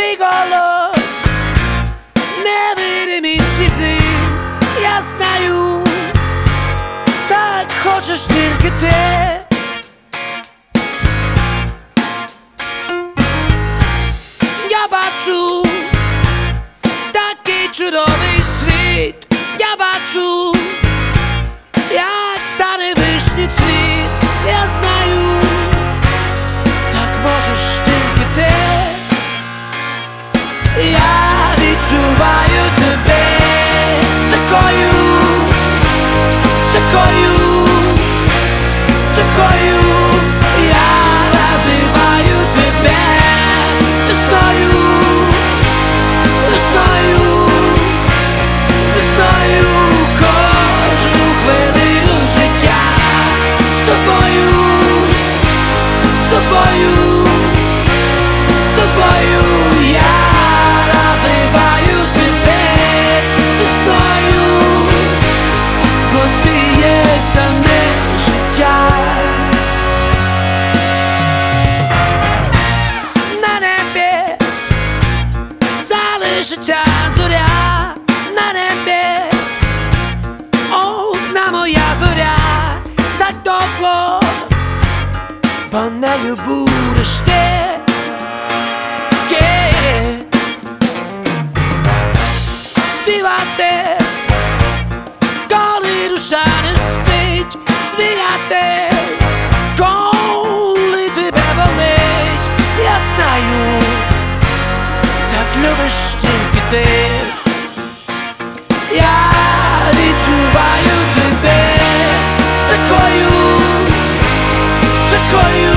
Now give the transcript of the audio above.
Твій голос, невидимі сліди, я знаю, так хочеш тільки ти. Я бачу такий чудовий світ, я бачу, як тане вишній цвіт, я знаю, так можеш тільки ти. Я відчуваю тебе такою, такою, такою. Я називаю тебе весною, весною, весною. Кожну хвилину життя з тобою, з тобою, з тобою. Я називаю тебе весною, бо ти є саме життя. На небі залишиться зоря, на небі одна моя зоря, так довго, бо нею будеш ти. Співати, коли душа не спить, сміятись, коли тебе болить. Я знаю, так любиш тільки ти. Я відчуваю тебе такою, такою.